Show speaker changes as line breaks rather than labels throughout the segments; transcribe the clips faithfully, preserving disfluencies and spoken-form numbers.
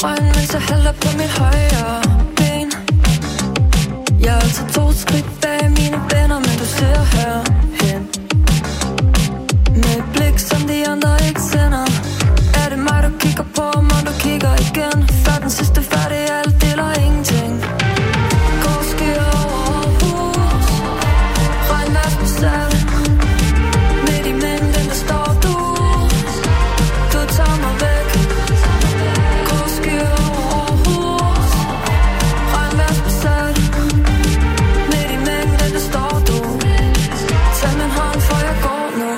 regn, mens jeg hælder på mit højre ben. Jeg er altid to skridt bag mine venner, men du ser herhen med et blik, som de andre ikke sender. Er det mig, du kigger på, om du kigger igen? Før den sidste færdig, alt eller ingenting. Går skyer over hus, regnvejr på sal. Midt i mængden, der står du. Du tager mig væk. Går skyer over hus, regnvejr på sal. Midt i mængden, der står du. Tag min hånd, for jeg går nu.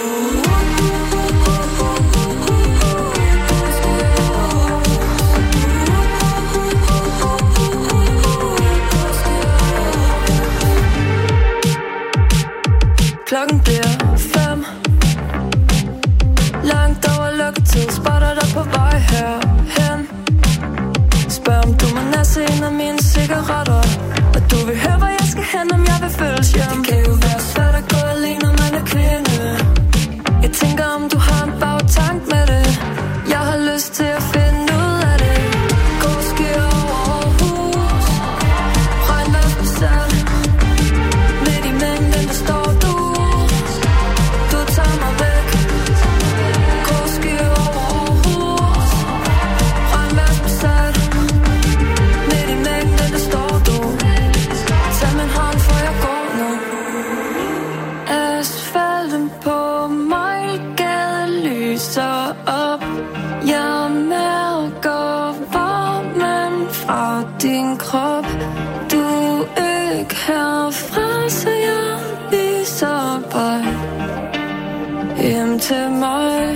Klokken bliver fem. Langt over lukketid. Spotter dig på vej herhen. Spørg om du må næse en af mine cigaretter. Og du vil høre, hvor jeg skal hen, om jeg vil følges hjem. Det kan jo være svært at gå alene, når man er kvinde. Jeg tænker, om du har en bagtank med det. Jeg har lyst til at finde ud af det. Gå skyer over hus, regnvejr på sal. Midt i mængden, der står du. Du tager mig væk. Gå skyer over hus, regnvejr på sal. Midt i mængden, der står du. Tag min hånd, for jeg går nu. Asfalten på Mejlgade lyser op. Jeg mærker varmen fra din krop. Du er ikke herfra, så jeg viser vej hjem til mig.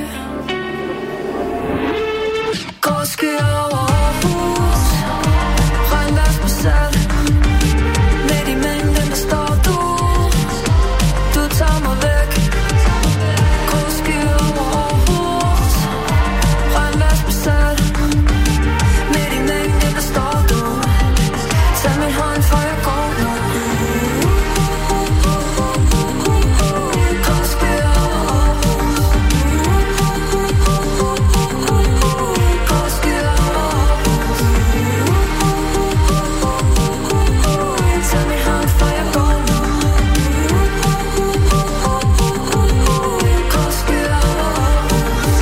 Går skyer over hus, regnvejr på sal. Midt i mængden, der står du. Du tager mig væk. Går skyer over hus, regnvejr på sal. Midt i mængden, der står du. Tag min hånd, for jeg går nu. Går skyer over hus, går skyer over hus. Tag min hånd, for jeg går nu. Går skyer over hus.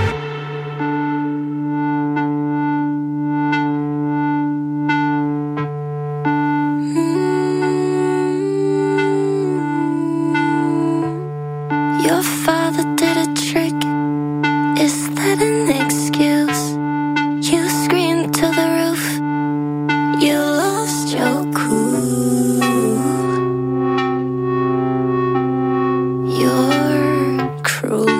Your father did a trick. Is that an excuse? You screamed to the roof. You lost your cool. You're cruel.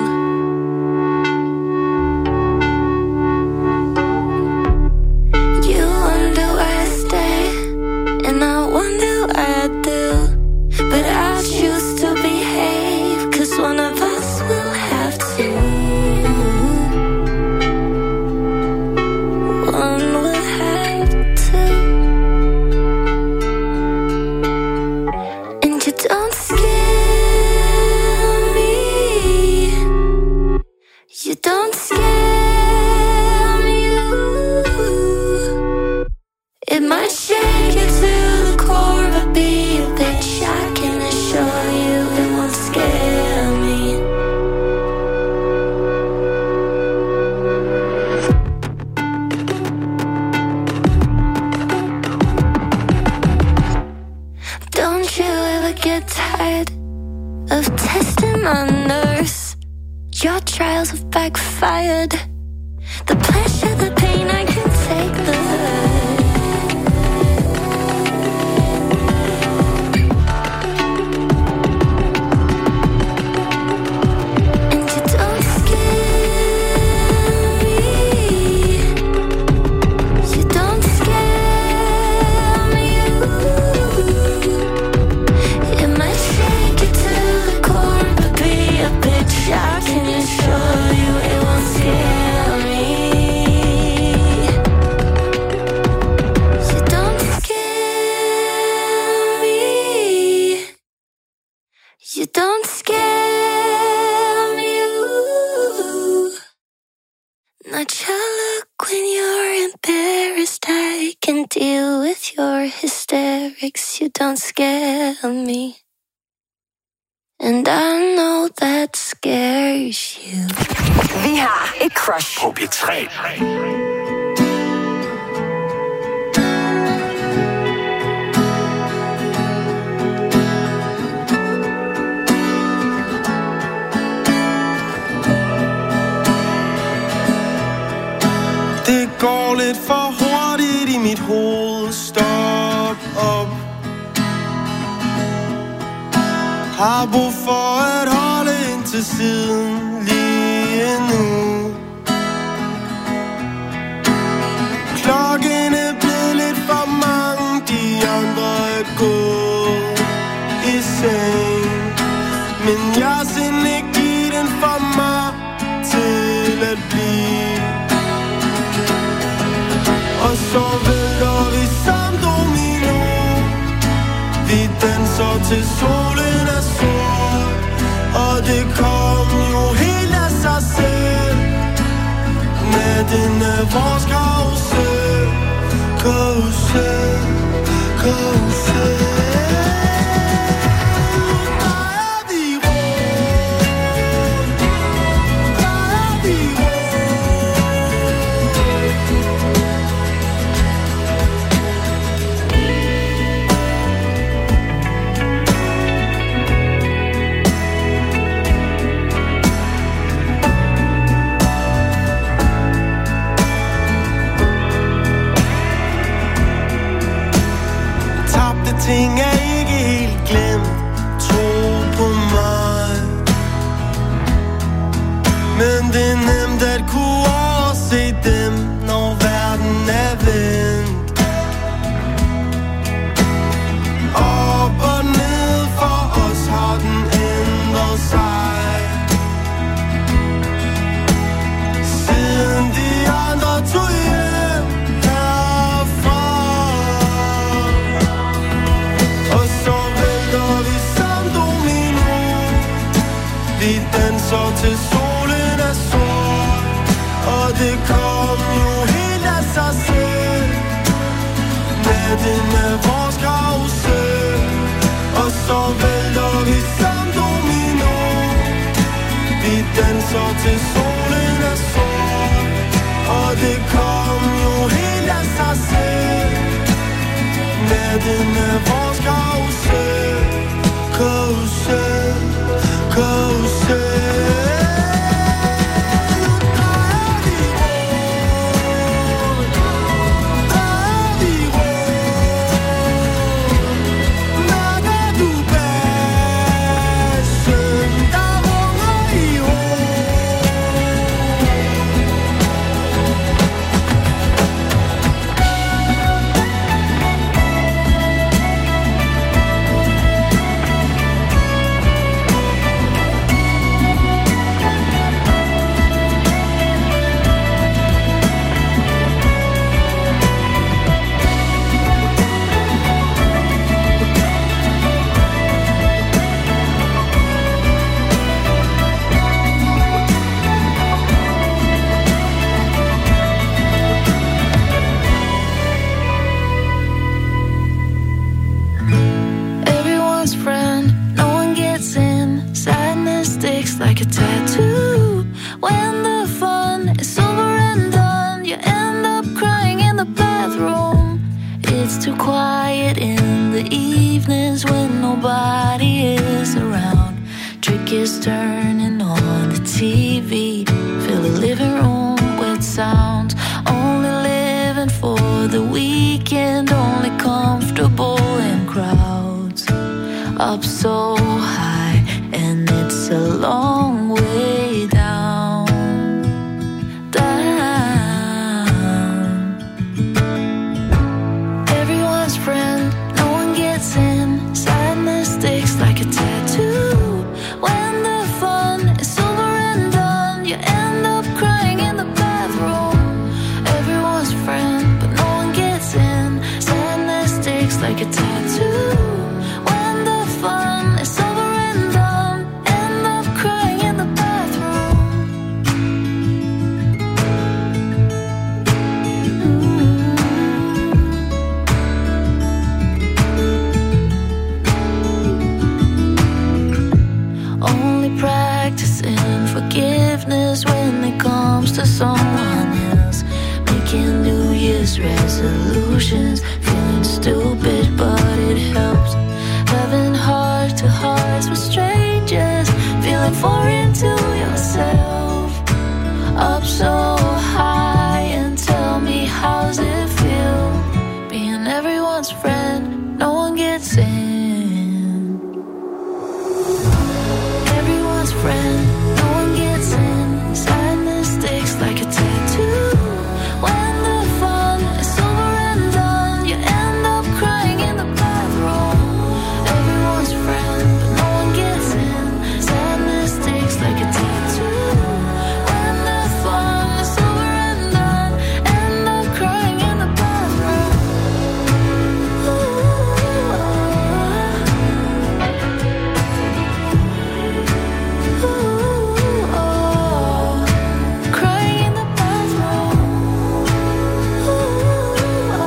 You wonder why I stay, and I wonder why I do. But I choose to behave, 'cause one of us will have to. One will have to. And you don't scare me. You don't scare me. It might shake you to the core, but be a bitch. I can assure you it won't scare me. Don't you ever get tired of testing my nerves? Your trials have backfired. The pleasure, the pain, I can take the hurt. And you don't scare me. You don't scare me. It might shake you to the core, but be a bitch. I can assure you it won't scare me. You don't scare me. You don't scare me. Not your
when you're embarrassed, I can deal with your hysterics. You don't scare me. And I know that scares you.
Vi har et crush
på P tre.
Det går lidt for hurtigt i mit hoved. Stop op. Har brug for at holde ind til siden lige nu. Klokken er blevet lidt for mange, de andre er gået i seng. Men jeg sind ikke give den for mig til at blive. Og så vælter vi som domino. Vi danser til solen er sort. Og det kom jo helt af sig selv. Natten er vores karusel. Karusel, karusel. Ting er ikke helt glemt, tro på mig. Men det er nemt at kunne overse dem, når verden er vendt. Op og ned for os har den ændret sig. Siden de andre tog hjem herfra. Vi danser til solen er sort. Og det kom jo helt af sig selv. Natten er vores karusel. Og så vælter vi som domino. Vi danser til solen er sort. Og det kom jo helt af sig selv. Natten er vores karusel. Karusel, karusel.
Like a tattoo. When the fun is over and done, you end up crying in the bathroom. It's too quiet in the evenings when nobody is around. Trick is turning on the T V. Fill the living room with sounds. Only living for the weekend. Only comfortable in crowds. Up so high and it's a long way down, down. Everyone's friend, no one gets in. Sadness sticks like a tattoo. When the fun is over and done, you end up crying in the bathroom. Everyone's friend, but no one gets in. Sadness sticks like a tattoo. When the fun is over and done, end up crying when it comes to someone else. Making New Year's resolutions, feeling stupid, but it helps. Having heart to hearts with strangers, feeling foreign to yourself. Up so high and tell me, how's it feel? Being everyone's friend, no one gets in. Everyone's friend, no one gets in. Sadness sticks like a tattoo. When the fun is over and done, you end up crying in the bathroom. Everyone's friend, but no one gets in. Sadness sticks like a tattoo. When the fun is over and done, end up crying in the bathroom. Ooh, oh. Ooh, oh. Crying in the bathroom. Ooh, oh.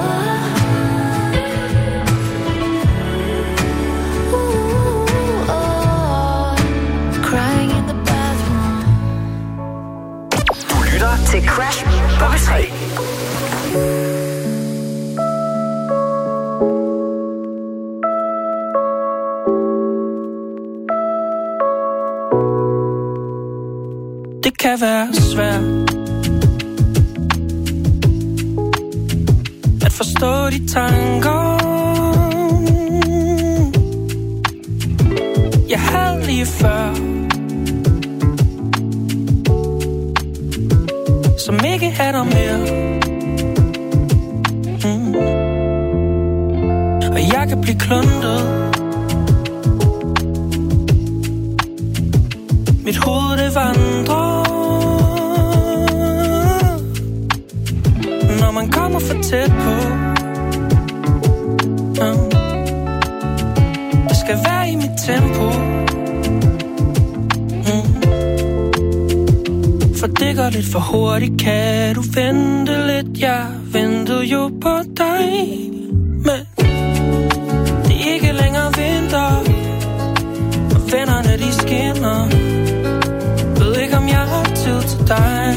Ooh, oh. Crying in the bathroom.
Du lytter til Crash på P tre.
Det kan være svært at forstå de tanker, jeg havde lige før, som ikke er der mere. mm. Og jeg kan blive kluntet. Mit hoved det vandrer, når man kommer for tæt på. ja. Det skal være i mit tempo. mm. For det går lidt for hurtigt. Kan du vente lidt? Jeg ventede jo på dig, men det er ikke længere vinter, og vennerne de skinner. Ved ikke om jeg har tid til dig.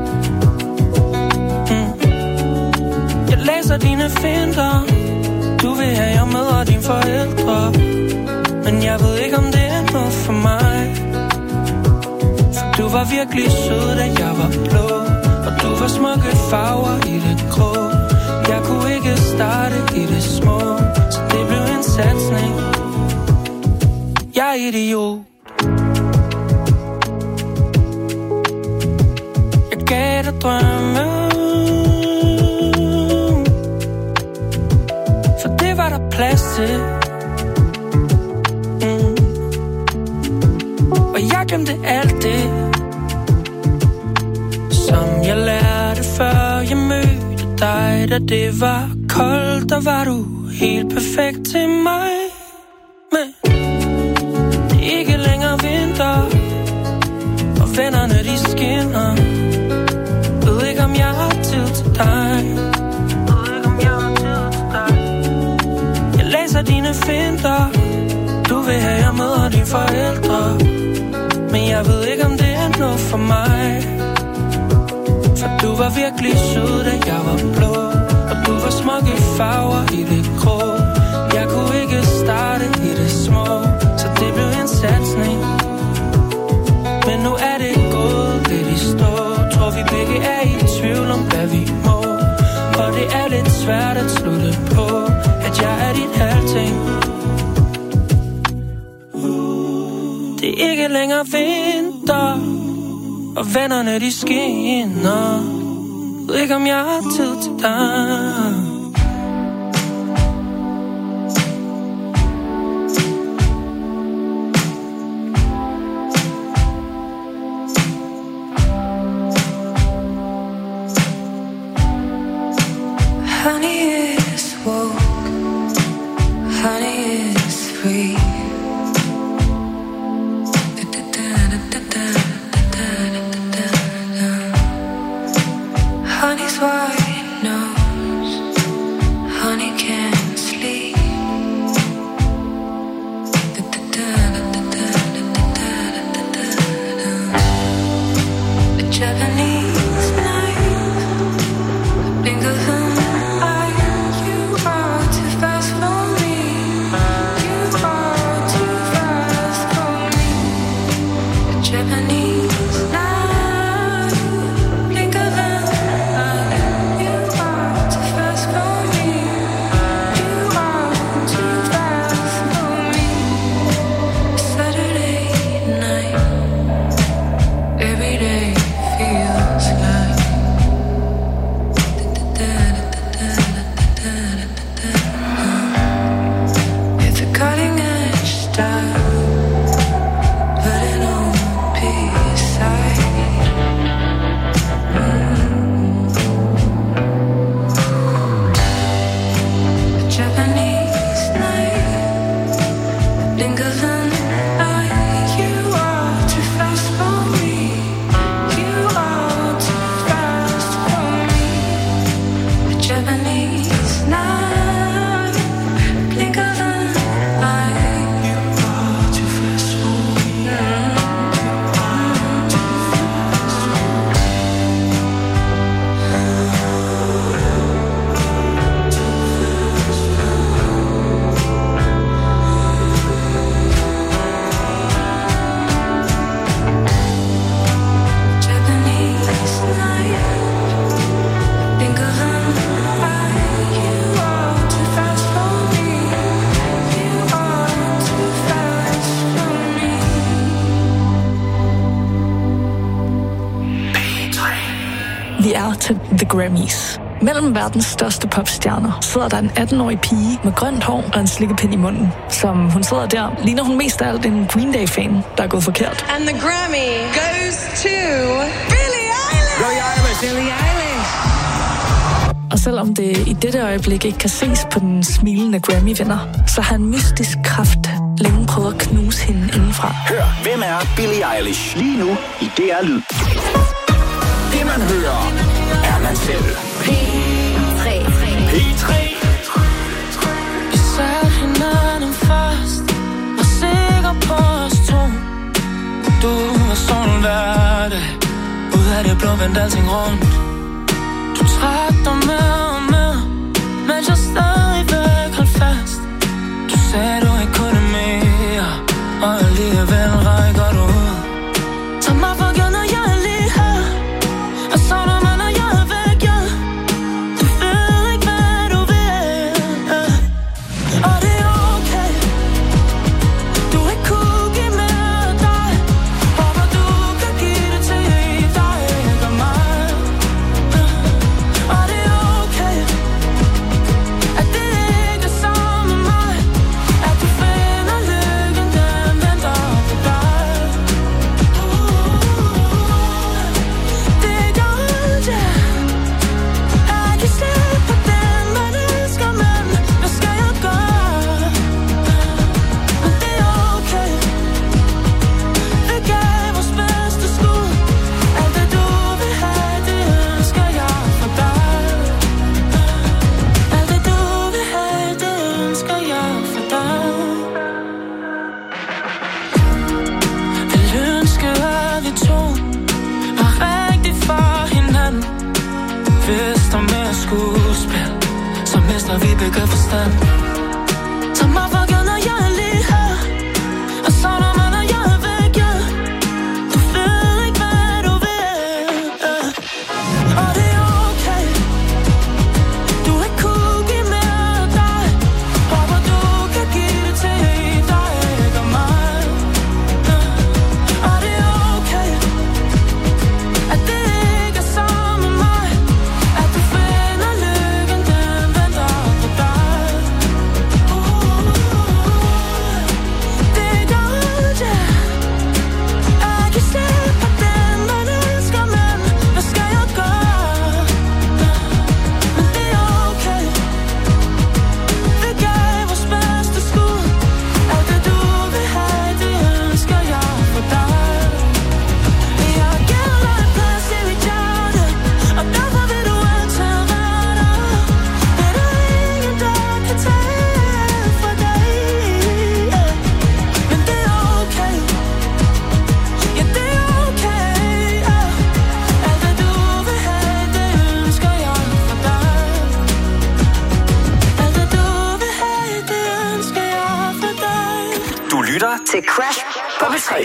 mm. Jeg læser dine finter. Du vil have jeg møder dine forældre, men jeg ved ikke om det er noget for mig. For du var virkelig sød da jeg var blå, og du var smukke farver i det grå. Jeg kunne ikke starte i det små, så det blev en satsning. Jeg er idiot. Gav dig drømme, for det var der plads til. mm. Og jeg glemte alt det, som jeg lærte før jeg mødte dig. Da det var koldt, der var du helt perfekt til mig. Men det er ikke længere vinter, og vennerne de skinner. Ved ikke om jeg har tid til dig. Ved ikke om jeg har tid til dig. Jeg læser dine finter. Du vil have jeg møder dine forældre, men jeg ved ikke om det er noget for mig. For du var virkelig sød da jeg var blå, og du var smukke farver i det grå. Jeg kunne ikke starte i det små, så det blev en satsning. Men nu er det gået lidt i stå. Tror vi begge er i tvivl om hvad vi må, og det er lidt svært at slutte på, at jeg er dit halvting. Det er ikke længere vinter, og vennerne de skinner. Ved ikke om jeg har tid til dig.
Til The Grammys. Mellem verdens største popstjerner sidder der en atten-årig pige med grønt hår og en slikkepind i munden. Som hun sidder der, ligner hun mest af alt en Green Day-fan, der er gået forkert.
And the Grammy goes to Billie Eilish! Billie Eilish! Billie Eilish!
Og selvom det i dette øjeblik ikke kan ses på den smilende Grammy-vinder, så har en mystisk kraft længe prøvet at knuse hende indenfra.
Hør, hvem er Billie Eilish lige nu i D R Lyd. Det man hører, er man selv. P tre. P tre.
Vi satte hinanden først, var sikker på os to. Du var sådan hverdag, ud af det blå vendte alting rundt. Du trak dig med og med, mens jeg stadigvæk holdt fast. Du sagde du ikke kunne mere, og alligevel rækker du ud. Tag mig for givet, når jeg er lige her. Og så når man er jeg er væk, ja. Du ved ikke, hvad du vil, ja. Og det er okay. Du ikke kunne give mere af dig. Håber du kan give det til dig, ikke og mig, ja. Og det er okay, at det ikke er sammen med mig. At du finder lykken, den venter på dig. Det er godt, ja. Jeg kan se på den, man elsker, men hvad skal jeg gøre? Men det er okay. Vi gav vores bedste skud. Alt det du vil have, det ønsker jeg for dig. Alt det du vil have, det ønsker jeg for dig. Vil ønske, at vi to var rigtig for hinanden. Hvis der er mere skuespil, så mister vi begge forstand. Tag mig for givet, når jeg er lige her. Og så når man er jeg er væk, ja. Du ved ikke, hvad du vil, ja. Og det er okay. Du ikke kunne give mere af dig. Håber du kan give det til dig, ikke og mig, ja. Og det er okay, at det ikke er sammen med mig. At du finder lykken, den venter på dig.
Crash på P tre.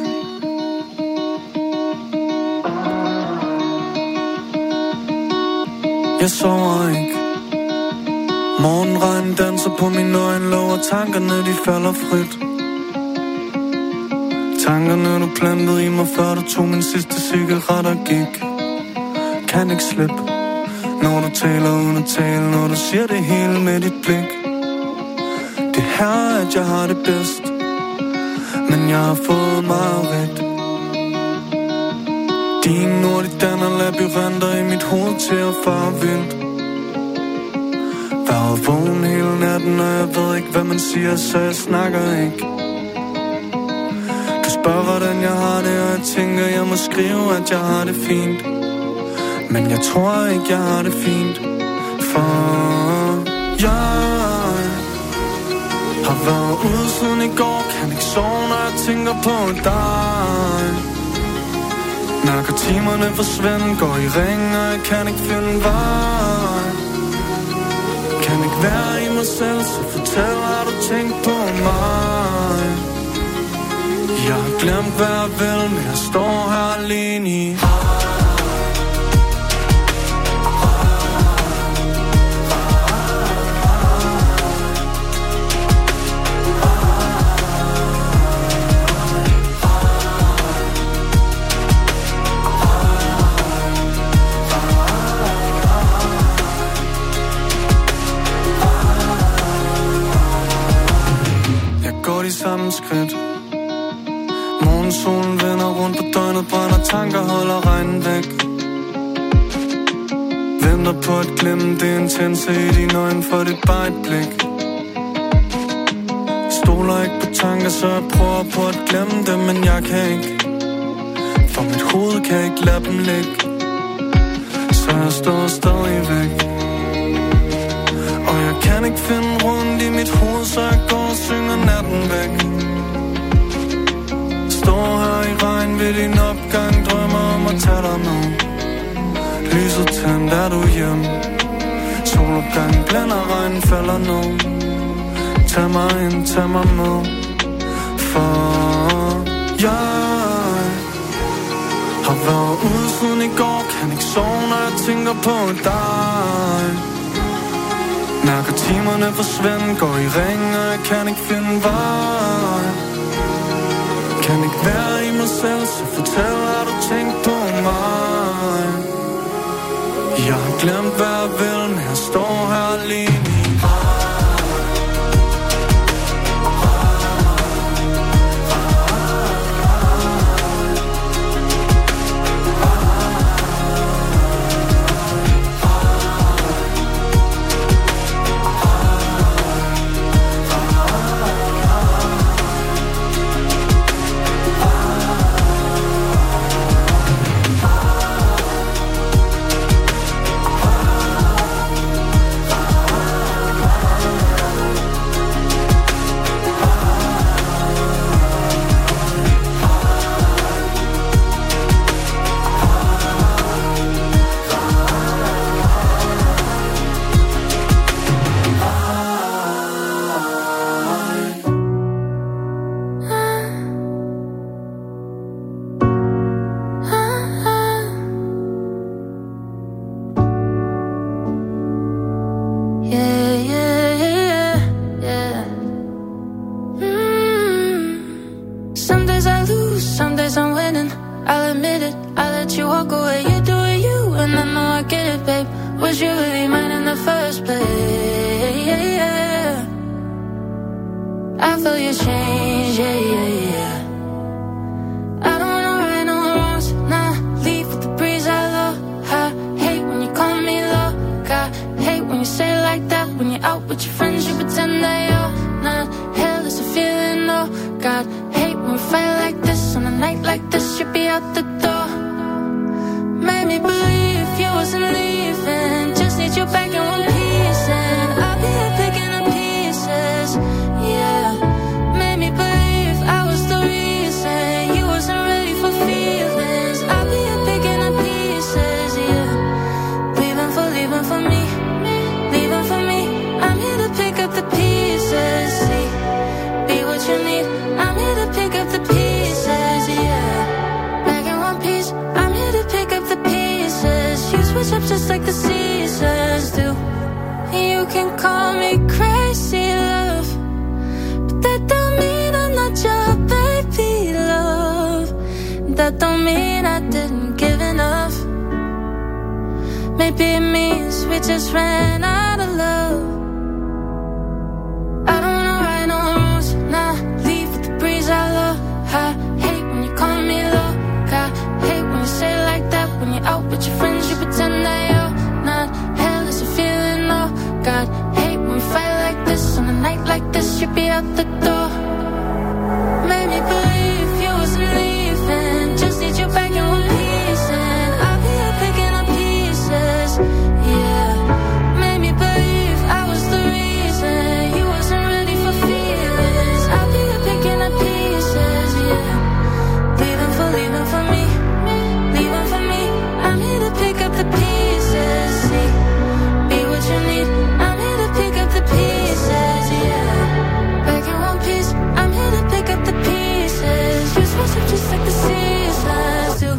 Jeg sover ikke. Morgenregn danser på mine øjenlåg, og tankerne de falder frit. Tankerne du plantede i mig, før du tog min sidste cigaret og gik. Kan ikke slippe, når du taler uden at tale, når du siger det hele med dit blik. Det her, at jeg har det bedst, men jeg har fået meget ret. Dine ord, de danner labyrinter i mit hoved til at fare vildt. Været vågen hele natten, og jeg ved ikke, hvad man siger, så jeg snakker ikke. Du spørger, hvordan jeg har det, og jeg tænker, jeg må skrive, at jeg har det fint. Men jeg tror ikke, jeg har det fint, for jeg har været ude siden i går, kan ikke sove, når jeg tænker på dig. Mærker timerne forsvinde, går i ring, og jeg kan ikke finde vej. Kan ikke være i mig selv, så fortæl, har du tænkt på mig? Jeg har glemt, hvad jeg vil, men jeg står her alene i. De samme skridt. Morgensolen vender rundt på døgnet, brænder tanker, holder regnen væk. Venter på at glemme det intense i dine øjne, for det er bare et blik. Stoler ikke på tanker, så jeg prøver på at glemme dem, men jeg kan ikke. For mit hoved kan ikke lade dem ligge, så jeg står stadig væk. Og jeg kan ikke finde rundt i mit hoved, så jeg går og synger natten væk. Står her i regn ved din opgang, drømmer om at tage dig med. Lyset tændt, er du hjemme? Solopgang blænder, regnen falder ned. Tag mig ind, tag mig med. For jeg har været ude siden i går, kan ikke sove, når jeg tænker på dig. Mærker timerne forsvinde, går i ring, og jeg kan ikke finde vej. Kan ikke være i mig selv, så fortæl, har du tænkt på mig? Jeg har glemt, hvad jeg vil, men jeg står her alene i.
Pieces, yeah, made me believe I was the Maybe it means we just ran out of love. I don't know right no rules. Nah, leave with the breeze I love. I hate when you call me low. I hate when you say it like that. When you're out with your friends, you pretend that you're not. Hell is a feeling, oh God. Hate when we fight like this. On a night like this, you'd be out the door. Made me believe you wasn't leaving. Just need you back in one piece. And I'll be here picking up pieces. Yeah. Made me believe I was the reason you wasn't ready for feelings. I'll be here picking up pieces. Yeah. Leaving for, leaving for me. Leaving for me. I'm here to pick up the pieces. See, be what you need. I'm here to pick up the pieces. Yeah. Back in one piece. I'm here to pick up the pieces. You switch up just like the seasons do.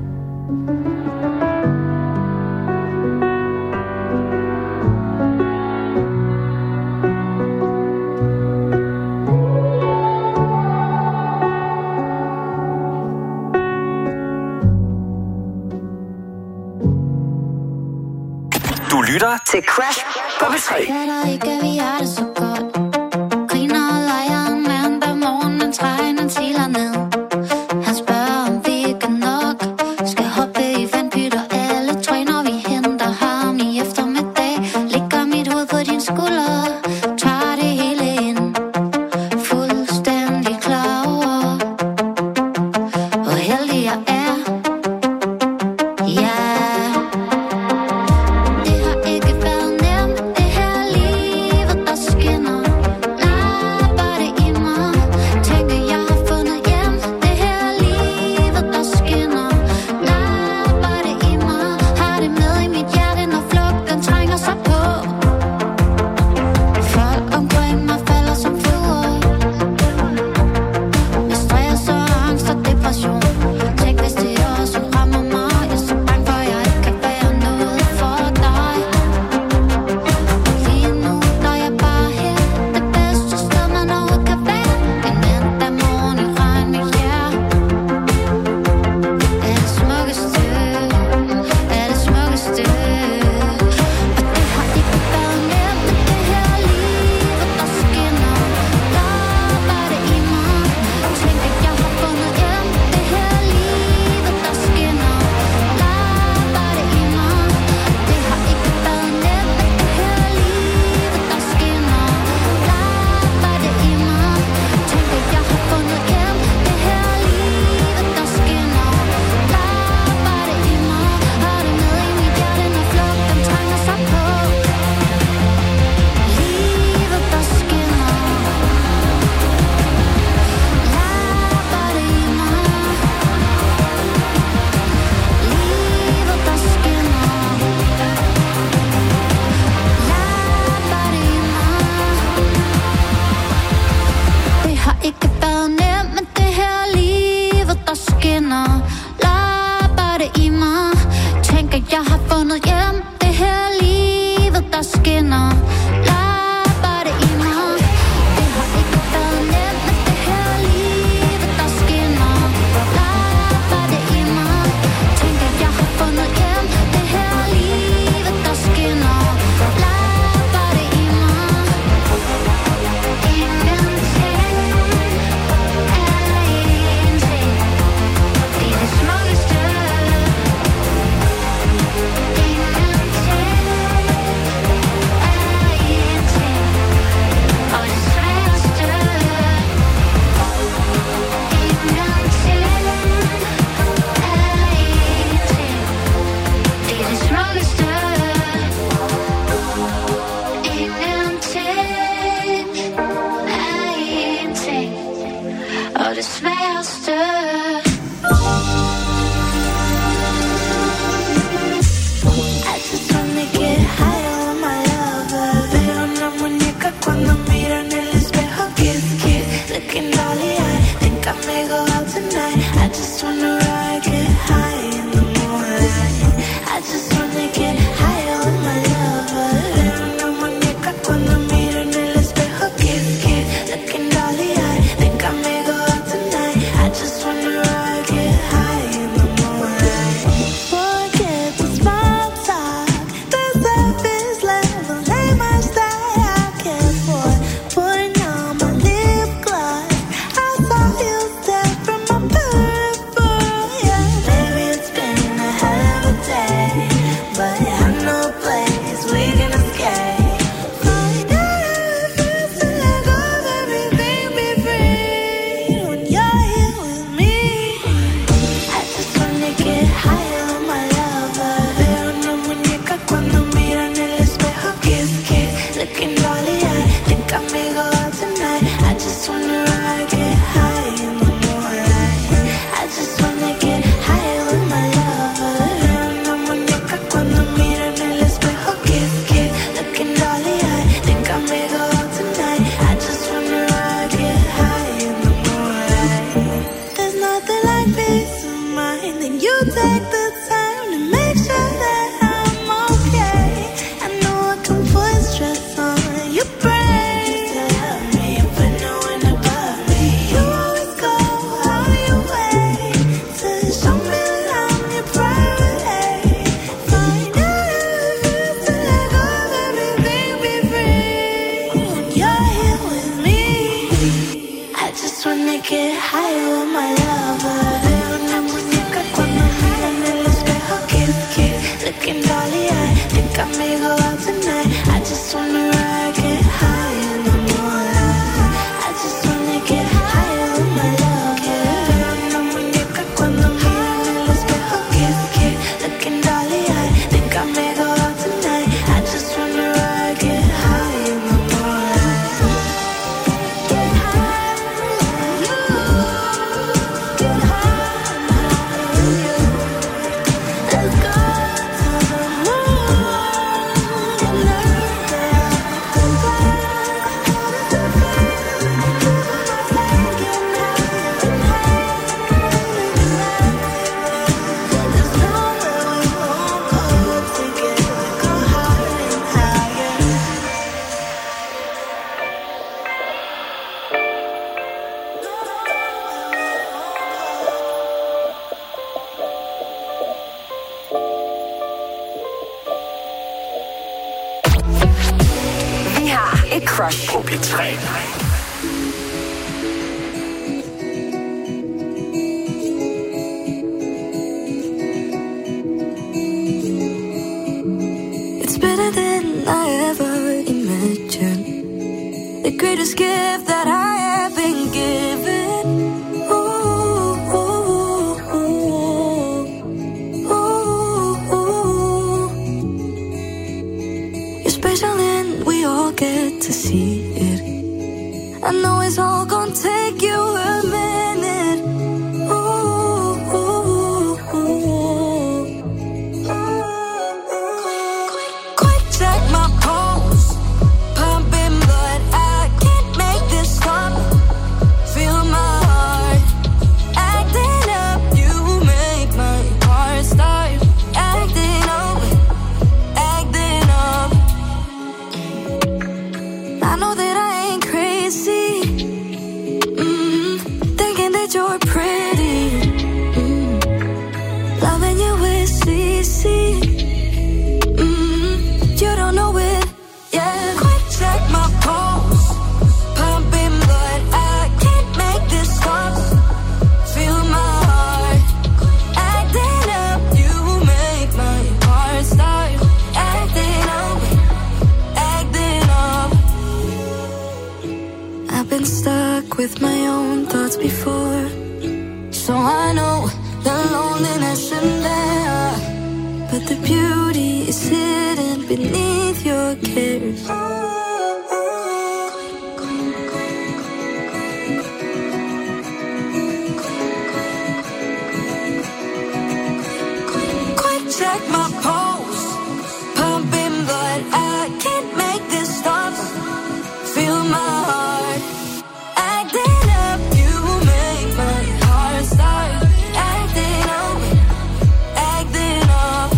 Du lytter til Crash på P tre.
Fatter ikke, at vi har det så godt. Griner og leger en mandag morgen, men trænen siler ned. Han spørger, om vi ikke er nok. Skal hoppe i vandpytter, alle træner, vi henter ham i eftermiddag. Lægger mit hoved på din skulder, tager det hele ind. Fuldstændig klar over, hvor heldig jeg er. Ja. Ingenting
til Crush
på P tre.
It's better than I ever imagined. The greatest gift that I have been given. Ooh, ooh, ooh, ooh, ooh. You're special and we all get to see it. I know it's all gonna take you a minute. Ooh, ooh, ooh. Quick check my pulse, pumping blood. I can't make this stop. Feel my heart acting up. You make my heart start acting up, acting up. I know that I ain't crazy, mm, thinking that you're pretty, mm, loving you is easy. Mm, you don't know it, yeah. Quick check my pulse, pumping blood. I can't make this stop. Feel my heart acting up. You make my heart start acting up, acting up. I've been stuck with my own thoughts before, so I know the loneliness in there, but the beauty is hidden beneath your cares. Quick check my pulse, pumping blood. I can't make this stop. Feel my heart acting up. You make my heart start acting up, acting up.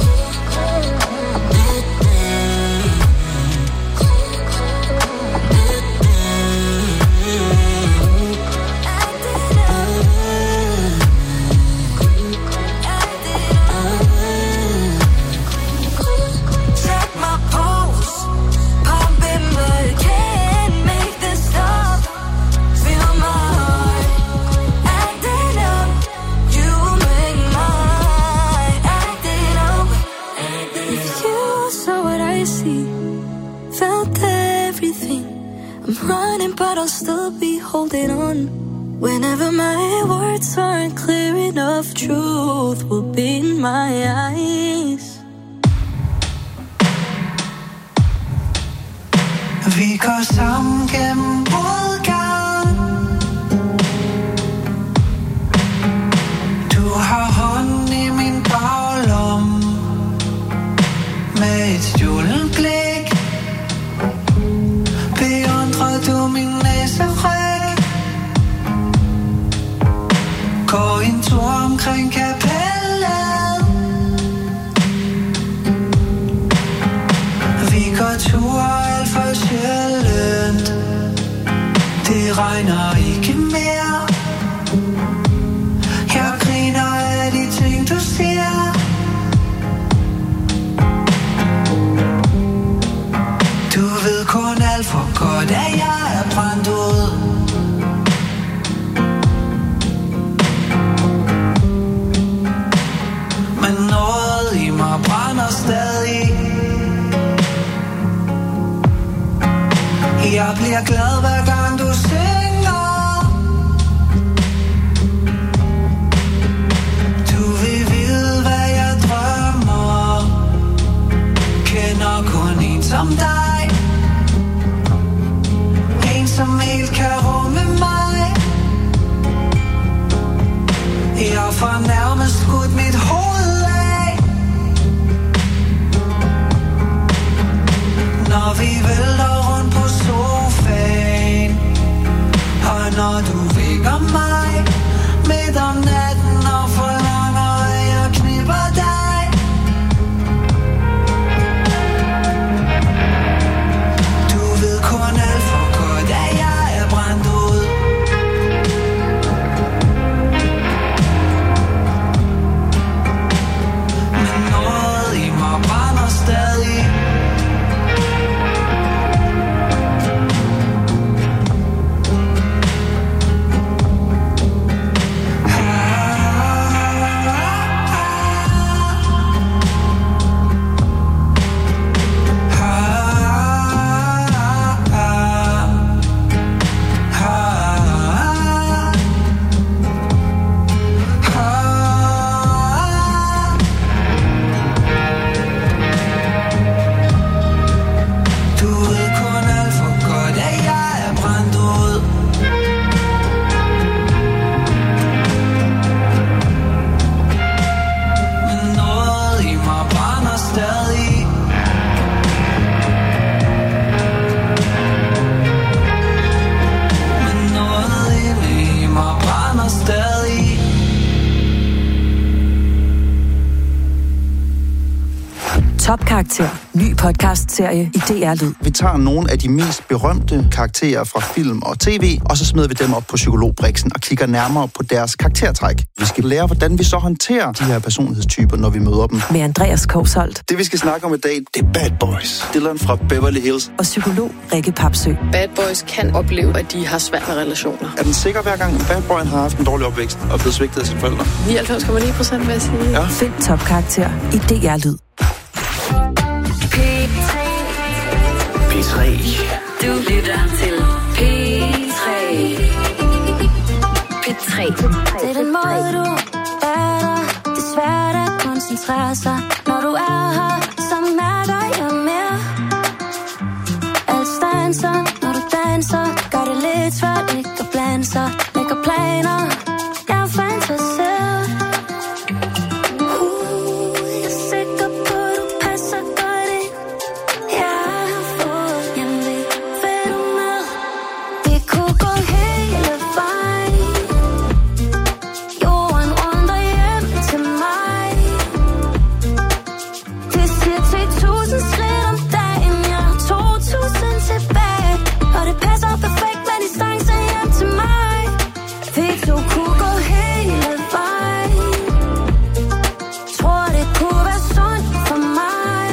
Check my pulse, pumping blood. Can't make this stop. Feel my heart acting up. You make mine acting up. If you saw what I see, felt everything. I'm running, but I'll still be holding on. Whenever my words aren't clear enough, truth will be in my eyes.
Vi går sammen gennem modgang. Du har hånden i min baglomme. Med et stjålet blik beundrer du min næseryg. Gå en tur omkring kapellet. Vi går ture alt for sjældent. Det regner ikke mere. Jeg griner af de ting du siger. Du ved kun alt for godt, at jeg er brændt ud. Men noget i mig brænder stadig. Jeg bliver glad hver gang du synger. Du vil vide hvad jeg drømmer. Kender kun en som dig. En som helt kan rumme mig. Jeg får nærmest skudt mit hoved af. Når vi vælter rundt på sofaen.
Topkarakter. Ny podcast-serie i D R Lyd.
Vi tager nogle af de mest berømte karakterer fra film og tv, og så smider vi dem op på psykologbriksen og kigger nærmere på deres karaktertræk. Vi skal lære, hvordan vi så håndterer de her personlighedstyper, når vi møder dem.
Med Andreas Kousholt.
Det, vi skal snakke om i dag, det er Bad Boys. Dylan fra Beverly Hills.
Og psykolog Rikke Papsø.
Bad Boys kan opleve, at de har svært med relationer.
Er den sikker hver gang, Bad Boyen har haft en dårlig opvækst og blevet svigtet af sine forældre?
nioghalvfems komma ni procent vil jeg sige.
Ja.
Find Topkarakter i D R Lyd.
P tre.
Du lytter til P tre. P tre.
Det er den måde, du er der. Det er svært at koncentrere sig. Når du er her, så mærker jeg mere. Alt stanser, når du danser. Gør det lidt svært ikke at blande sig. Lægger planer, jeg er fantaseret. Uh, jeg er sikker på, du passer godt ind. Jeg har fået hjemlig. Vil du med? Vi kunne gå hele vejen. Jorden rundt og hjem til mig. Det siger til tusind skridt om dagen. Jeg har to tusind tilbage. Og det passer perfekt med distance hjem til mig. Vi to kunne gå hele vejen. Tror det kunne være sundt for mig.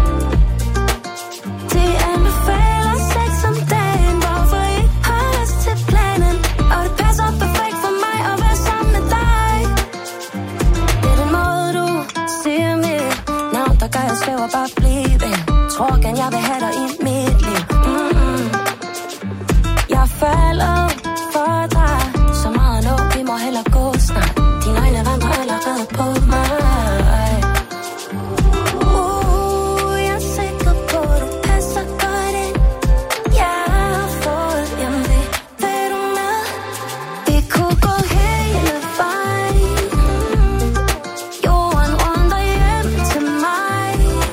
Det anbefaler sex om dagen. Hvorfor ikke holde os til planen? Og det passer perfekt for mig at være sammen med dig. Det er den måde du siger mit navn, der gør jeg svæver bare blive. Tror gerne jeg vil have dig i mit liv. Mm-mm. Jeg falder for dig. Så meget nu, vi må hellere gå snart. Dine øjne vandrer allerede på mig. Uh, jeg er sikker på, du passer godt ind. Jeg har fået hjemlig. Vil du med? Vi kunne gå hele vejen. Jorden rundt og hjem til mig.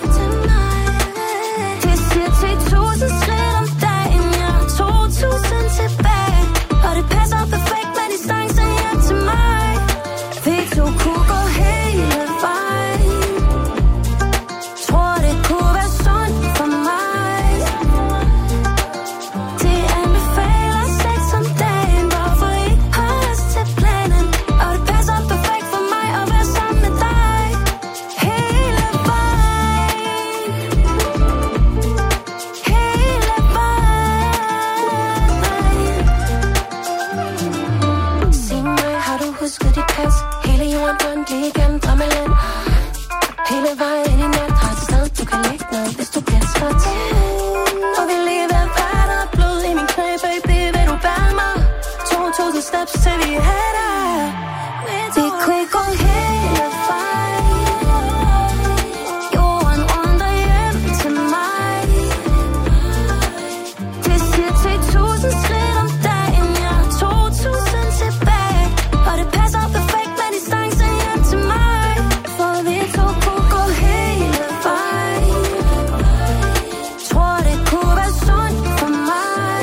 Det siger til tusind skridt om dagen. Jeg har to tusind tilbage. Og det passer perfekt med distance hjem til mig. Vi to kunne gå hele vejen. Tror det kunne være sundt for mig. Det anbefaler sex om dagen. Hvorfor ikke holde os til planen? Og det passer perfekt for mig at være sammen med dig. Hele vejen. Hele vejen. Sig mig, har du husket dit pas? Hele jorden rundt lige igennem drømmeland. Hele vejen i nat har et sted, du kan lægge ned, hvis du bliver træt. Og vi lige ved vand og blod i min knæ, baby, vil du bære mig? To tusind steps til vi er der. Vi kunne ikke gå hele vejen. Jorden rundt og hjem til mig. Det siger til tusind skridt om dagen. Jeg har to tusind tilbage. Og det passer perfekt med distance hjem til mig. For vi to kunne gå hele vejen. Tror det kunne være sundt for mig.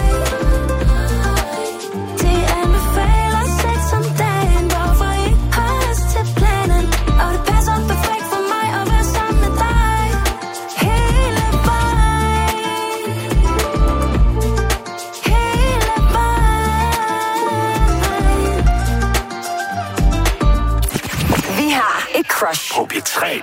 Det anbefaler sex om dagen. Hvorfor ikke holde os til planen? Og det passer perfekt for mig at være sammen med dig. Hele vejen. Hele vejen.
Vi har et crush
På P tre.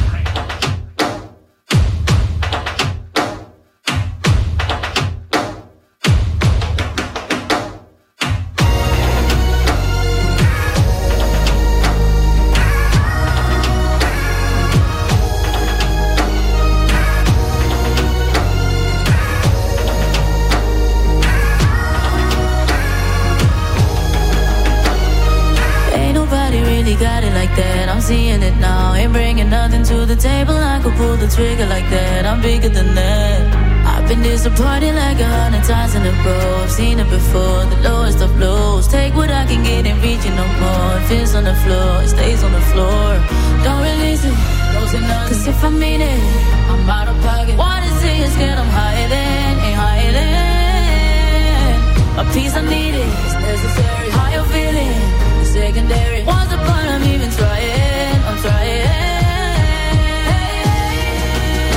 Ain't nobody really got it like that. I'm seeing it now. Ain't bringing nothing to the table. I could pull the trigger like that. I'm bigger than that. I've been disappointed like a hundred times in a row. I've seen it before, the lowest of lows. Take what I can get, ain't reaching no more. It feels on the floor, it stays on the floor. Don't release it, cause if I mean it, I'm out of pocket. Wanna see you scared, I'm higher than, ain't higher than. A piece I need it, it's necessary. How you feeling? It's secondary. Once upon I'm even trying, I'm trying.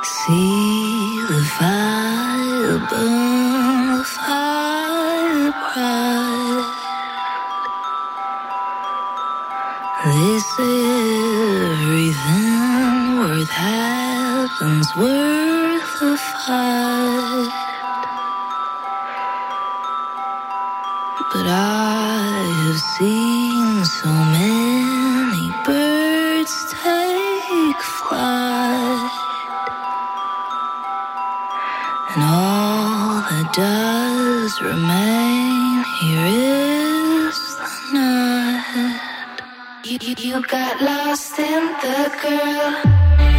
See the fire burn, the fire bright. They say everything worth having's worth a fight. But I have seen so many birds take flight, and all that does remain here is the night. You, you, you got lost in the girl.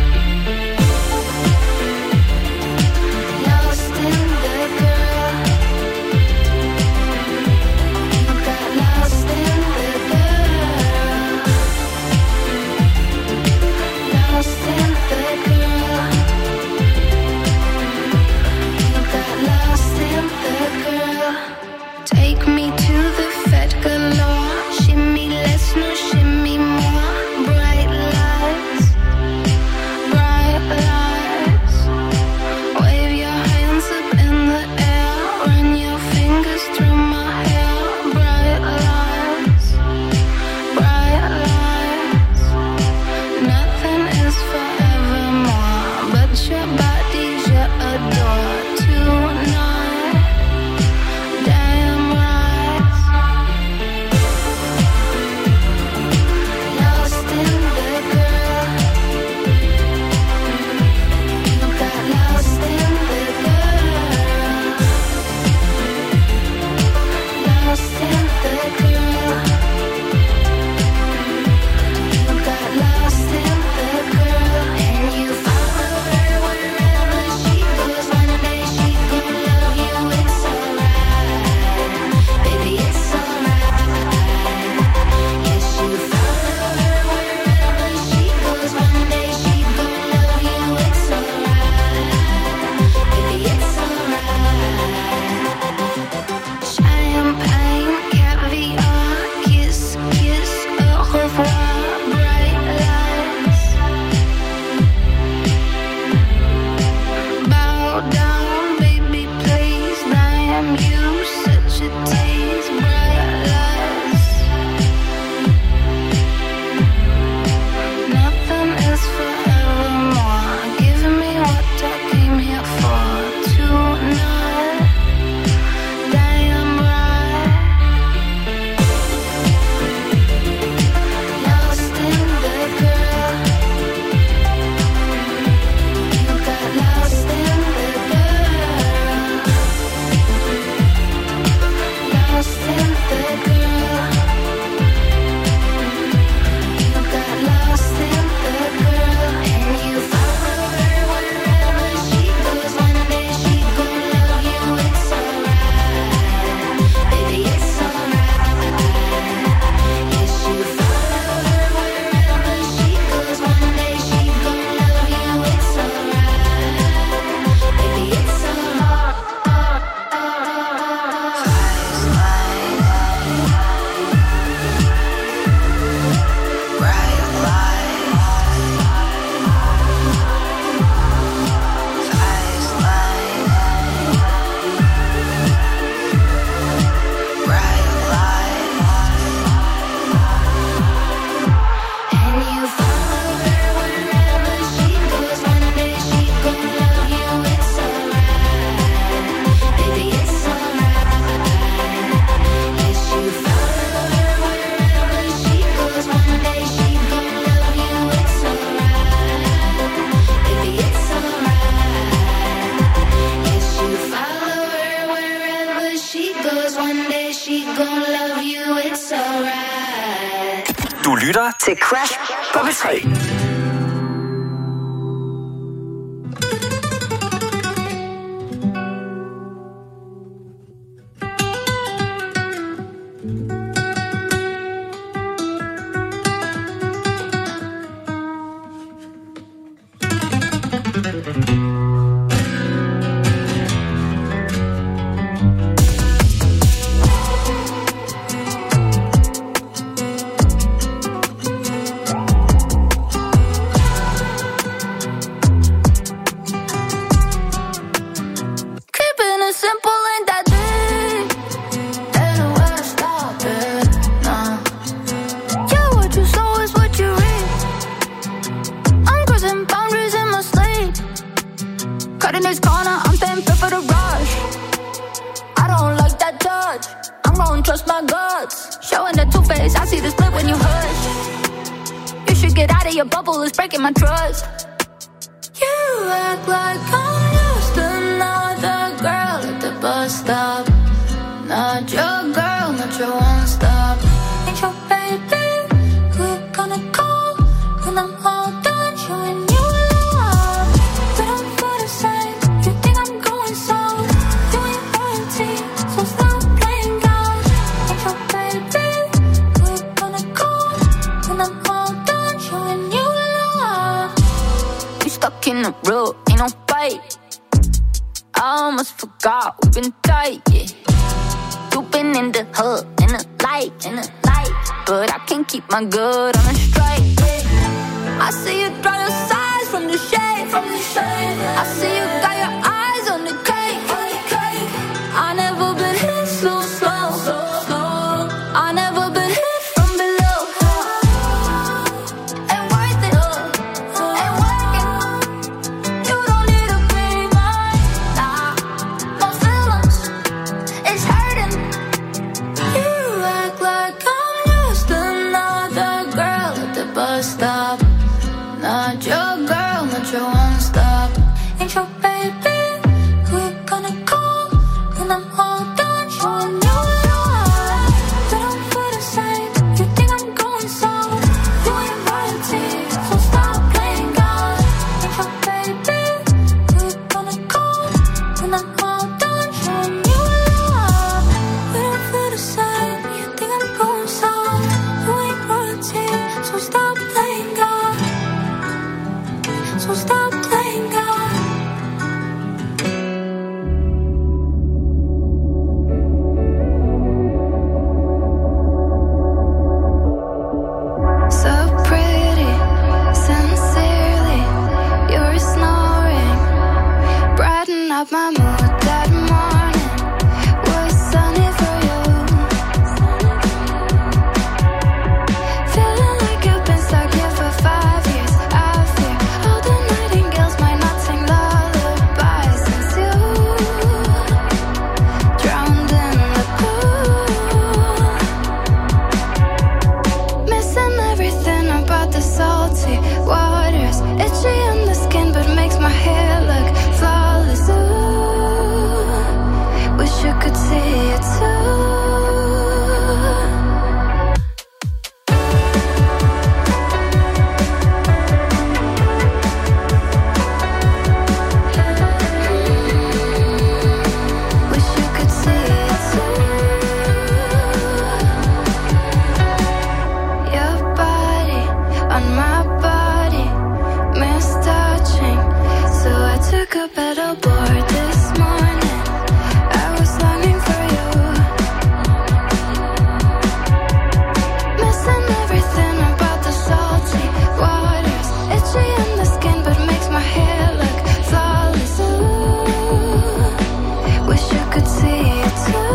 Du lytter til Crash på P tre.
in this corner, I'm staying fit for the rush. I don't like that touch, I'm gonna trust my guts. Showing the two-face, I see the split when you hush. You should get out of your bubble, it's breaking my trust. You act like I'm just another girl at the bus stop. Not your girl, not your one stop. Ain't your baby, who you gonna call when I'm all done showing you love? We don't feel the same, you think I'm going soft. You ain't royalty, so stop playing God. Ain't your baby, who you gonna call when I'm all done showing you love? You stuck in the road, ain't no fight. I almost forgot we've been tight, yeah. You've been in the hood, in the light, in the light. But I can't keep my good on a strike. I see you draw your sides from the shade, from the shade. I see you got your eyes on the cake, on the cake. I never been hit so slow, so slow. I never been hit from below. Ain't worth it, ain't working. You don't need to be mine, nah. No feelings, it's hurting. You act like I'm just another girl at the bus stop. Not your girl, not your one stop. Ain't your baby, who you gonna call when I'm all done showing you love? We don't feel the same, you think I'm going soft. You ain't royalty, so stop playing God. Ain't your baby, who you gonna call when I'm all done showing you love? We don't feel the same, you think I'm going soft. You ain't royalty, so stop playing God. So stop playing God. So pretty, sincerely, you're snoring. Brighten up my mood that morning. Was sunny for you. Feeling like I've been stuck here for five years. I fear all the nightingales might not sing lullabies since you drowned in the pool. Missing everything about the salty waters. Itchy on the skin but makes my hair look flawless. Ooh, wish you could see it too. Wish you could see it too. Your body on my body, mistouching. So I took a pedal board this morning. I was longing for you. Missing everything about the salty waters. Itchy on the skin but makes my hair look flawless. Ooh, wish you could see it too.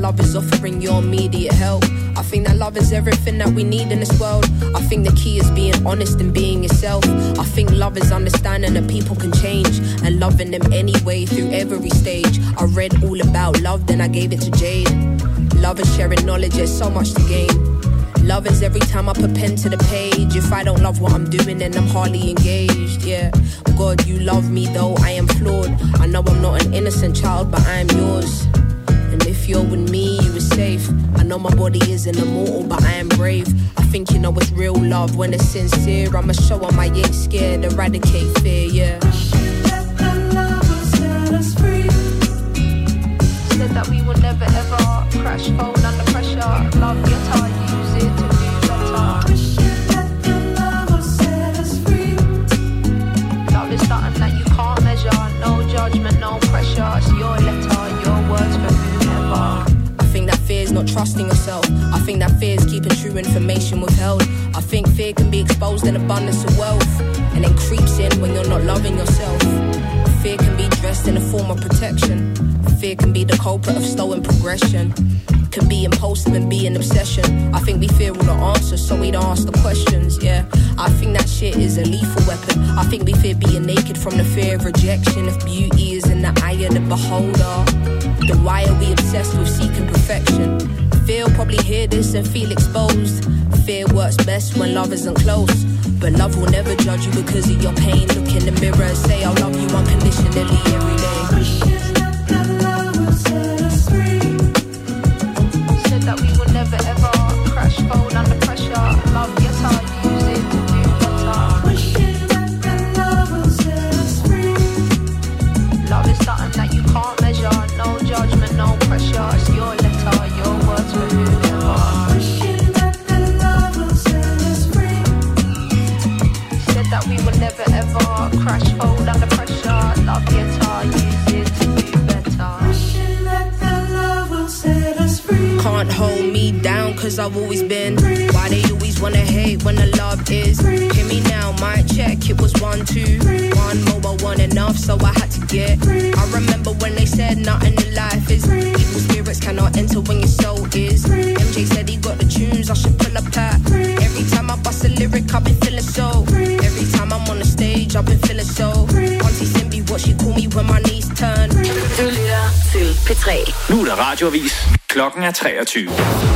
love is offering your immediate help. I think that love is everything that we need in this world. I think the key is being honest and being yourself. I think love is understanding that people can change and loving them anyway through every stage. I read all about love, then I gave it to Jade. Love is sharing knowledge, there's so much to gain. Love is every time I put pen to the page. If I don't love what I'm doing, then I'm hardly engaged, yeah. God, you love me though I am flawed. I know I'm not an innocent child, but I am yours. And if you're with me, you are safe. I know my body isn't immortal, but I am brave. I think you know it's real love when it's sincere. I'ma show them I ain't scared, eradicate fear, yeah. Said that we would never ever crash, fold under pressure. Love your time, use it to do better. Love is something that you can't measure. No judgment, no pressure. It's your letter, your words for whoever. I think that fear is not trusting yourself. I think that fear is keeping true information withheld. I think fear can be exposed in abundance of wealth, and then creeps in when you're not loving yourself. Fear can be dressed in a form of protection. Fear can be the culprit of slowing progression. Can be impulsive and be an obsession. I think we fear all the answers, so we don't ask the questions, yeah. I think that shit is a lethal weapon. I think we fear being naked from the fear of rejection. If beauty is in the eye of the beholder, then why are we obsessed with seeking perfection? Fear will probably hear this and feel exposed. Fear works best when love isn't close. But love will never judge you because of your pain. Look in the mirror and say I love you unconditionally every day. That we would never ever crash, fold under pressure. Love your time, use it to do better. Wishing that the love will set us free. Love is something that you can't measure. No judgment, no pressure. It's your letter, your words for whoever. Wishing that the love will set us free. Said that we would never ever crash, fold under pressure. Love your time, use it to do better. Wishing that the love will set us free. Can't hold me down cause I've always been. Why they always wanna hate when the love is. Hear me now, my check, it was one, two. One more, but one enough, so I had to get. I remember when they said nothing in life is. Evil spirits cannot enter when your soul is. M J said he got the tunes, I should pull up at. Every time I bust a lyric, I've been feeling so. Every time I'm on the stage, I've been feeling so. Auntie Simbi, what she call me when my knees turn.
Du lytter til P tre.
Nu er der radioavis. Klokken er treogtyve.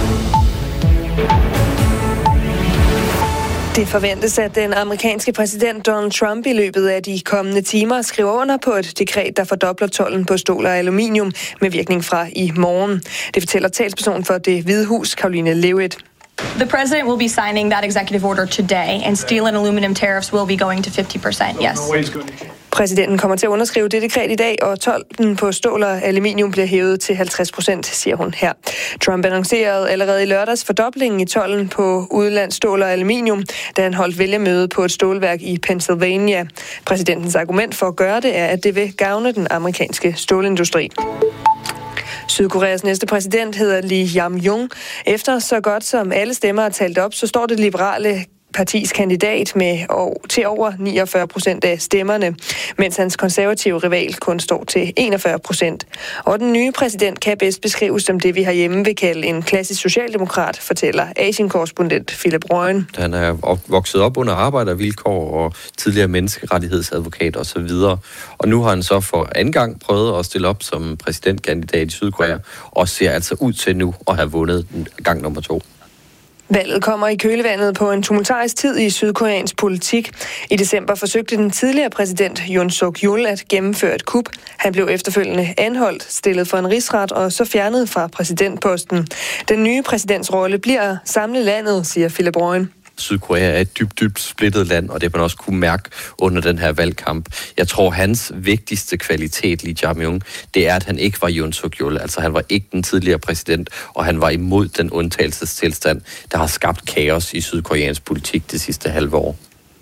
Det forventes, at den amerikanske præsident Donald Trump i løbet af de kommende timer skriver under på et dekret, der fordobler tolden på stål og aluminium med virkning fra i morgen. Det fortæller talsperson for Det Hvide Hus, Caroline Leavitt.
The president will be signing that executive order today, and steel and aluminum tariffs will be going to fifty percent, yes.
Præsidenten kommer til at underskrive det dekret i dag, og tolden på stål og aluminium bliver hævet til halvtreds procent, siger hun her. Trump annoncerede allerede i lørdags fordoblingen i tolden på udenlands stål og aluminium, da han holdt vælgermøde på et stålværk i Pennsylvania. Præsidentens argument for at gøre det er, at det vil gavne den amerikanske stålindustri. Sydkoreas næste præsident hedder Lee Jae-myung. Efter så godt som alle stemmer er talt op, så står det liberale partis kandidat med til over niogfyrre procent af stemmerne, mens hans konservative rival kun står til enogfyrre procent. Og den nye præsident kan bedst beskrives som det, vi herhjemme vil kalde en klassisk socialdemokrat, fortæller Asien-korrespondent Philip Røgen.
Han er vokset op under arbejdervilkår og tidligere menneskerettighedsadvokat osv. Og nu har han så for anden gang prøvet at stille op som præsidentkandidat i Sydkorea, og ser altså ud til nu at have vundet gang nummer to.
Valget kommer i kølvandet på en tumultarisk tid i sydkoreansk politik. I december forsøgte den tidligere præsident Yoon Suk-yeol at gennemføre et kup. Han blev efterfølgende anholdt, stillet for en rigsret og så fjernet fra præsidentposten. Den nye præsidents rolle bliver at samle landet, siger Philip Røgen.
Sydkorea er et dybt, dybt splittet land, og det man også kunne mærke under den her valgkamp. Jeg tror, hans vigtigste kvalitet, Lee Jae-myung, det er, at han ikke var Yoon Suk-yeol. Altså, han var ikke den tidligere præsident, og han var imod den undtagelsestilstand, der har skabt kaos i sydkoreansk politik det sidste halve år.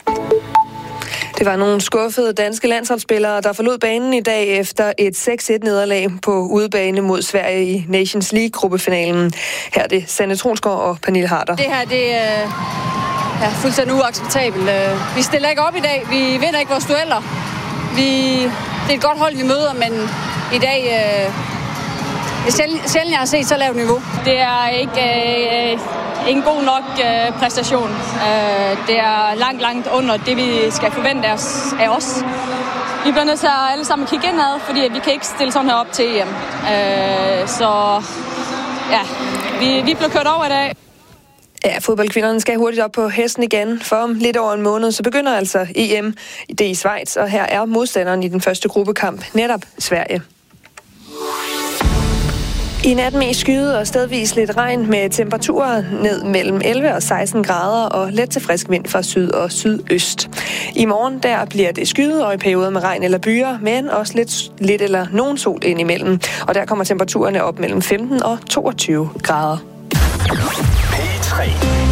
Det var nogle skuffede danske landsholdsspillere, der forlod banen i dag efter et seks et nederlag på udebane mod Sverige i Nations League-gruppefinalen. Her er det Sanne Tronsgaard og Pernille Harder.
Det her, det er fuldstændig uacceptabelt. Vi stiller ikke op i dag. Vi vinder ikke vores dueller. Vi, det er et godt hold, vi møder, men i dag er sjældent, sjældent jeg har set så lavt niveau.
Det er ikke øh, en god nok øh, præstation. Øh, det er langt, langt under det, vi skal forvente os, af os. Vi bliver nødt til at alle sammen kigge indad, fordi vi kan ikke stille sådan her op til E M. Øh, så ja, vi, vi bliver kørt over i dag.
Ja, fodboldkvinderne skal hurtigt op på hesten igen, for om lidt over en måned, så begynder altså E M det i Schweiz, og her er modstanderen i den første gruppekamp netop Sverige. I nat mest skyet og stedvis lidt regn med temperaturer ned mellem elleve og seksten grader og let til frisk vind fra syd og sydøst. I morgen der bliver det skyet og i perioder med regn eller byer, men også lidt, lidt eller nogen sol ind imellem. Og der kommer temperaturerne op mellem femten og toogtyve grader.
P tre.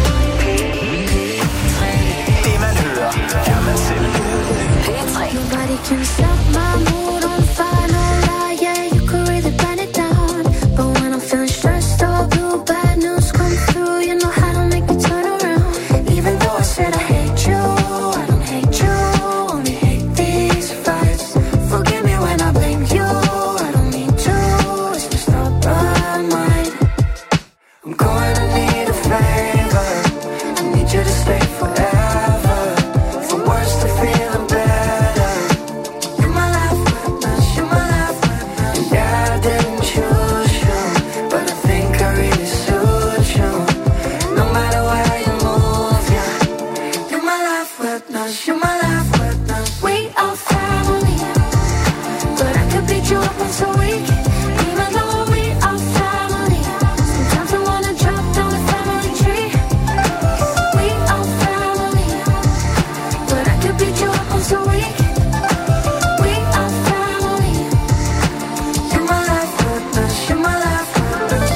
Det man hører, er man selv. P tre.
Nobody can stop my mood on fire, no lie, yeah, you could really burn it down. But when I'm feeling stressed or blue, bad news come through, you know how to make me turn around. Even though I said I hate you, I don't hate you, only hate these fights. Forgive me when I blame you, I don't mean to, it's my stubborn mind. I'm going to need a favor, I need you to stay forever, from worse to feeling better. You're my life witness, you're my life witness. And yeah, I didn't choose you, but I think I really suit you. No matter where you move, yeah. You're my life witness, you're my life witness. We are family, but I could beat you up once a week. Even though we are family, sometimes I wanna drop down the family tree. We are family, but I could beat you up once a week. We are family. You're my life witness, you're my life witness.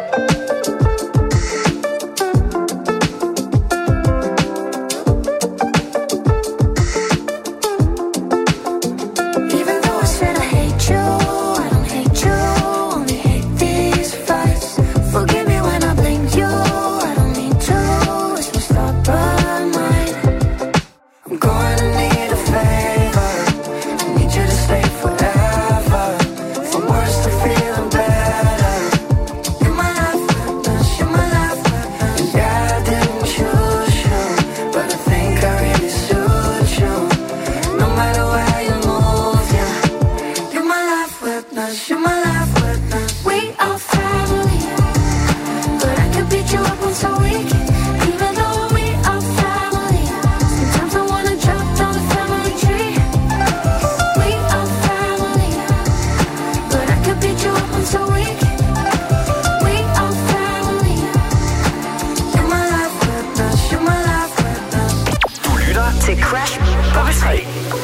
Even though I said I hate you, I don't hate you, only hate these fights. Forgive me when I blame you, I don't mean to, it's my stubborn mind. I'm going to need a favor, I need you to stay forever, from worse to feeling better. You're my life witness, you're my life witness. And yeah, I didn't choose you, but I think I really suit you. No matter where you move, yeah. You're my life witness, you're my life witness. We are family, but I could beat you up once a week. Even though we are family, sometimes I wanna drop down the family tree. We are family, but I could beat you up once a week. We are family. You're my life witness, you're my life witness.
Du lytter til Crash på P tre.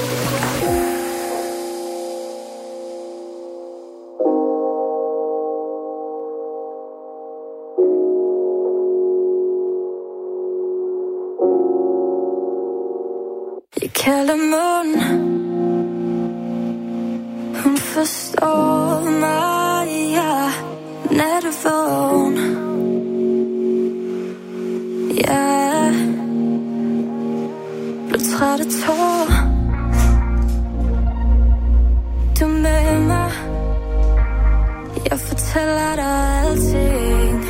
Jeg kalder munden, hun forstår mig, jeg er nattevågen. Jeg blev træt af tårer, du er med mig, jeg fortæller dig alting.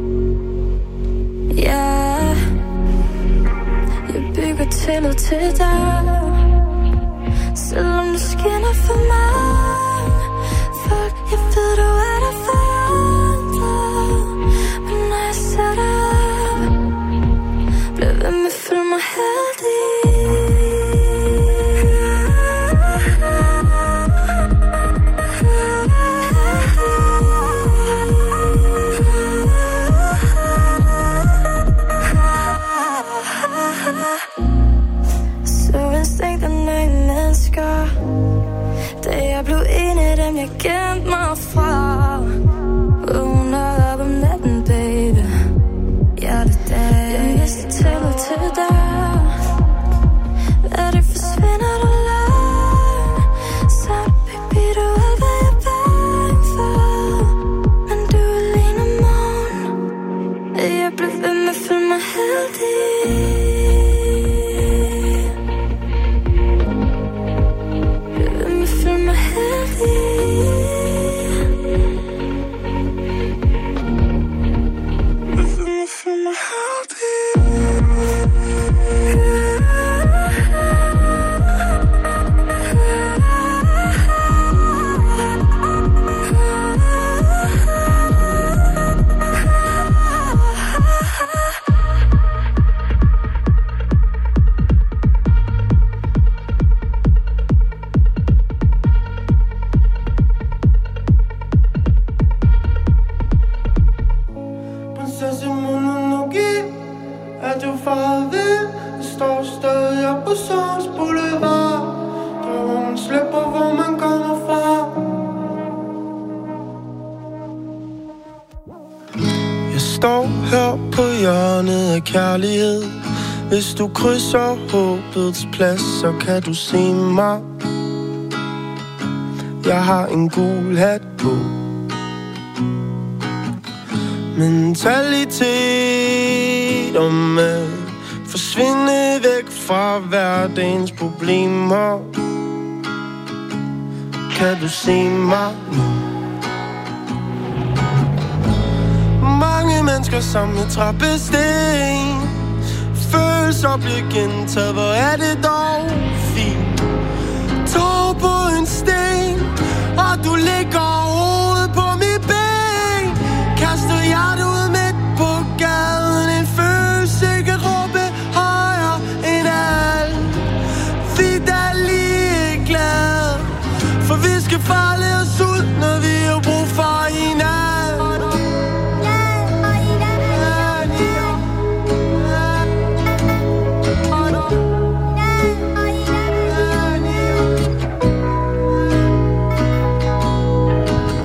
Jeg Jeg bygger tillid til dig, selvom det skinner for mig. Folk, jeg ved, du er der for andre, men når jeg ser dig op, bliver ved med at føle mig heldig. Så instinkterne i mennesker, da jeg blev en af dem, jeg gemte mig fra. Vågner op om natten, baby, hjertedag. Jeg mister tillid til dig, hvad det forsvinder du langt. Så baby, du er alt, hvad jeg er bange for. Men du er alene om morgenen, jeg blev ved med at føle mig heldig. Blev ved med at føle mig heldig.
med kærlighed. Hvis du krydser håbets plads, så kan du se mig. Jeg har en gul hat på. Mentalitet om at forsvinde væk fra hverdagens problemer. Kan du se mig nu? Mange mennesker som et trappesten. Følelser bliver gentaget, hvor er det dog fint. Tår på en sten, og du ligger hovedet på mit ben. Kaster hjertet ud midt på gaden. En følelse kan råbe højere end alt. Vi er lige glade, for vi skal falde